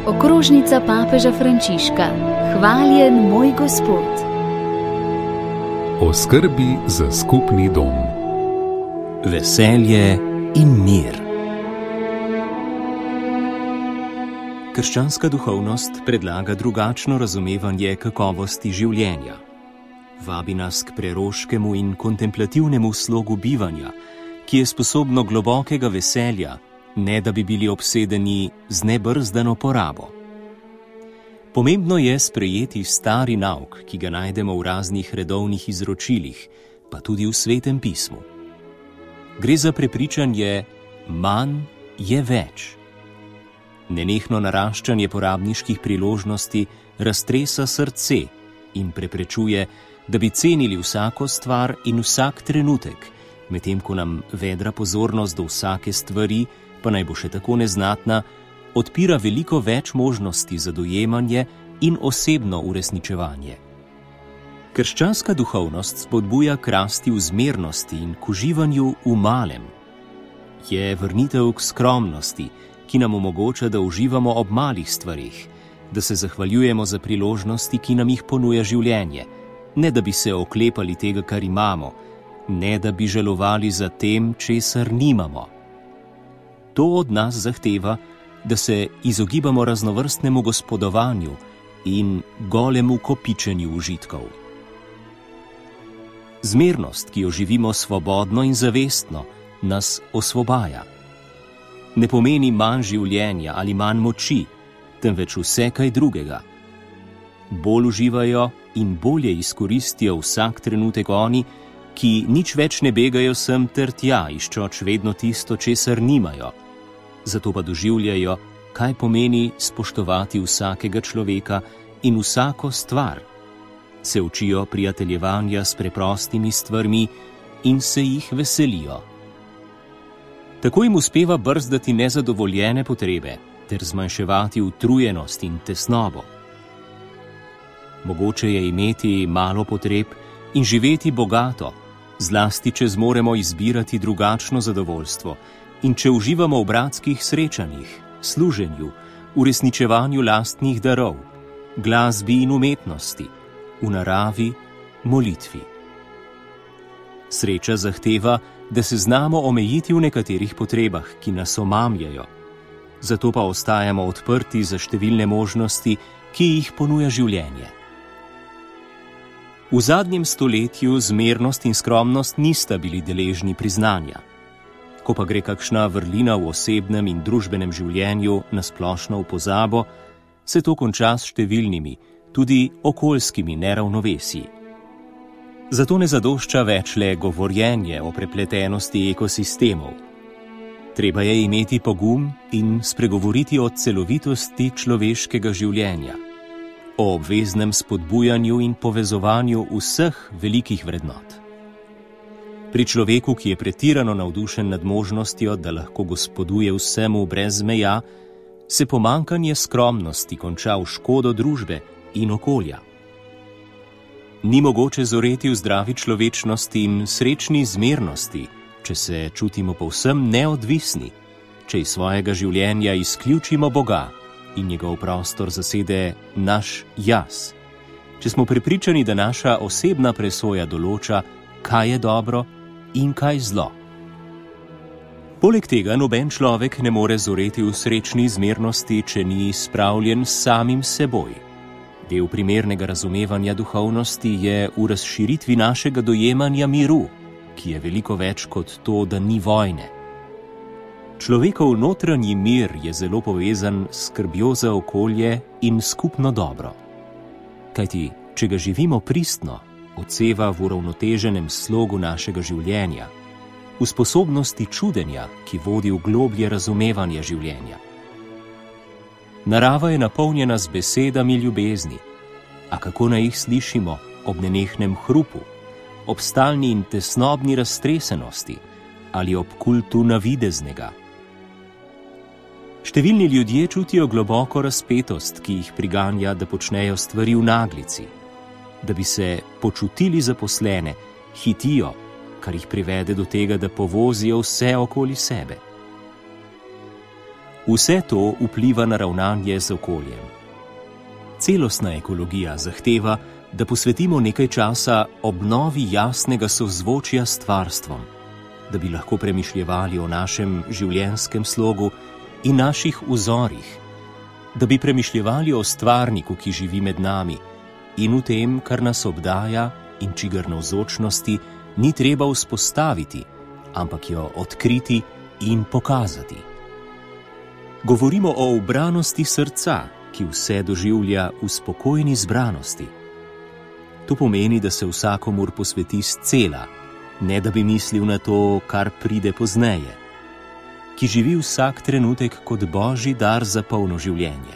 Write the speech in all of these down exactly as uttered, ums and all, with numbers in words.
Okrožnica papeža Frančiška. Hvaljen moj Gospod. O skrbi za skupni dom. Veselje in mir. Krščanska duhovnost predlaga drugačno razumevanje kakovosti življenja. Vabi nas k preroškemu in kontemplativnemu slogu bivanja, ki je sposobno globokega veselja, ne da bi bili obsedeni z nebrzdano porabo. Pomembno je sprejeti stari nauk, ki ga najdemo v raznih redovnih izročilih, pa tudi v Svetem pismu. Gre za prepričanje, manj je več. Nenehno naraščanje porabniških priložnosti raztresa srce in preprečuje, da bi cenili vsako stvar in vsak trenutek, medtem ko nam vedra pozornost do vsake stvari, pa naj bo še tako neznatna, odpira veliko več možnosti za dojemanje in osebno uresničevanje. Krščanska duhovnost spodbuja k rasti v zmernosti in k uživanju v malem. Je vrnitev k skromnosti, ki nam omogoča, da uživamo ob malih stvarih, da se zahvaljujemo za priložnosti, ki nam jih ponuja življenje, ne da bi se oklepali tega, kar imamo, ne da bi žalovali za tem, česar nimamo. To od nas zahteva, da se izogibamo raznovrstnemu gospodovanju in golemu kopičenju užitkov. Zmernost, ki jo živimo svobodno in zavestno, nas osvobaja. Ne pomeni manj življenja ali manj moči, temveč vse kaj drugega. Bolj uživajo in bolje izkoristijo vsak trenutek oni, ki nič več ne begajo sem ter tja, iščoč vedno tisto, česar nimajo. Zato pa doživljajo, kaj pomeni spoštovati vsakega človeka in vsako stvar. Se učijo prijateljevanja s preprostimi stvarmi in se jih veselijo. Tako jim uspeva brzdati nezadovoljene potrebe ter zmanjševati utrujenost in tesnobo. Mogoče je imeti malo potreb in živeti bogato, zlasti če zmoremo izbirati drugačno zadovoljstvo in če uživamo v bratskih srečanjih, služenju, uresničevanju lastnih darov, glasbi in umetnosti, v naravi, molitvi. Sreča zahteva, da se znamo omejiti v nekaterih potrebah, ki nas omamljajo. Zato pa ostajamo odprti za številne možnosti, ki jih ponuja življenje. V zadnjem stoletju zmernost in skromnost nista bili deležni priznanja. Ko pa gre kakšna vrlina v osebnem in družbenem življenju na splošno v pozabo, se to konča s številnimi, tudi okoljskimi neravnovesji. Zato ne zadošča več le govorjenje o prepletenosti ekosistemov. Treba je imeti pogum in spregovoriti o celovitosti človeškega življenja, o obveznem spodbujanju in povezovanju vseh velikih vrednot. Pri človeku, ki je pretirano navdušen nad možnostjo, da lahko gospoduje vsemu brez meja, se pomanjkanje skromnosti konča v škodo družbe in okolja. Ni mogoče zoreti v zdravi človečnosti in srečni zmernosti, če se čutimo povsem neodvisni, če iz svojega življenja izključimo Boga in njegov prostor zasede naš jaz, če smo prepričani, da naša osebna presoja določa, kaj je dobro in kaj zlo. Poleg tega noben človek ne more zoreti v srečni zmernosti, če ni spravljen s samim seboj. Del primernega razumevanja duhovnosti je v razširitvi našega dojemanja miru, ki je veliko več kot to, da ni vojne. Človekov notranji mir je zelo povezan s skrbjo za okolje in skupno dobro. Kajti, če ga živimo pristno, odseva v uravnoteženem slogu našega življenja, v sposobnosti čudenja, ki vodi v globlje razumevanje življenja. Narava je napolnjena z besedami ljubezni, a kako naj jih slišimo ob nenehnem hrupu, ob stalni in tesnobni raztresenosti ali ob kultu navideznega? Številni ljudje čutijo globoko razpetost, ki jih priganja, da počnejo stvari v naglici. Da bi se počutili zaposlene, hitijo, kar jih privede do tega, da povozijo vse okoli sebe. Vse to vpliva na ravnanje z okoljem. Celostna ekologija zahteva, da posvetimo nekaj časa obnovi jasnega sozvočja s stvarstvom, da bi lahko premišljevali o našem življenjskem slogu in naših vzorih, da bi premišljevali o stvarniku, ki živi med nami, in v tem, kar nas obdaja in čigar navzočnosti ni treba vzpostaviti, ampak jo odkriti in pokazati. Govorimo o ubranosti srca, ki vse doživlja v spokojni zbranosti. To pomeni, da se vsakomur posveti scela, ne da bi mislil na to, kar pride pozneje, ki živi vsak trenutek kot božji dar za polno življenje.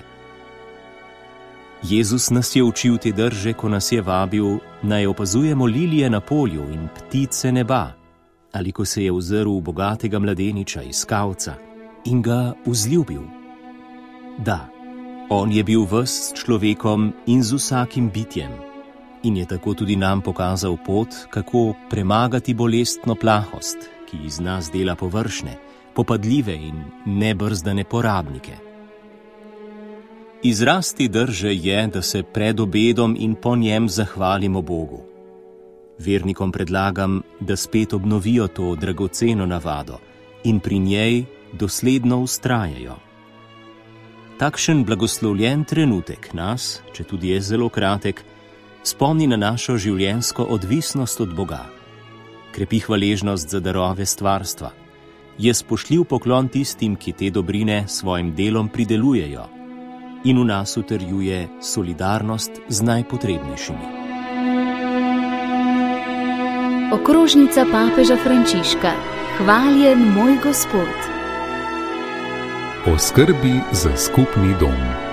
Jezus nas je učil te drže, ko nas je vabil, naj opazujemo lilije na polju in ptice neba, ali ko se je ozrl v bogatega mladeniča iz kavca in ga vzljubil. Da, on je bil ves s človekom in z vsakim bitjem in je tako tudi nam pokazal pot, kako premagati bolestno plahost, ki iz nas dela površne, popadljive in nebrzdane porabnike. Izraz te drže je, da se pred obedom in po njem zahvalimo Bogu. Vernikom predlagam, da spet obnovijo to dragoceno navado in pri njej dosledno vztrajajo. Takšen blagoslovljen trenutek nas, če tudi je zelo kratek, spomni na našo življenjsko odvisnost od Boga, krepi hvaležnost za darove stvarstva, je spoštljiv poklon tistim, ki te dobrine s svojim delom pridelujejo in v nas utrjuje solidarnost z najpotrebnejšimi. Okrožnica papeža Frančiška. Hvaljen moj Gospod. O skrbi za skupni dom.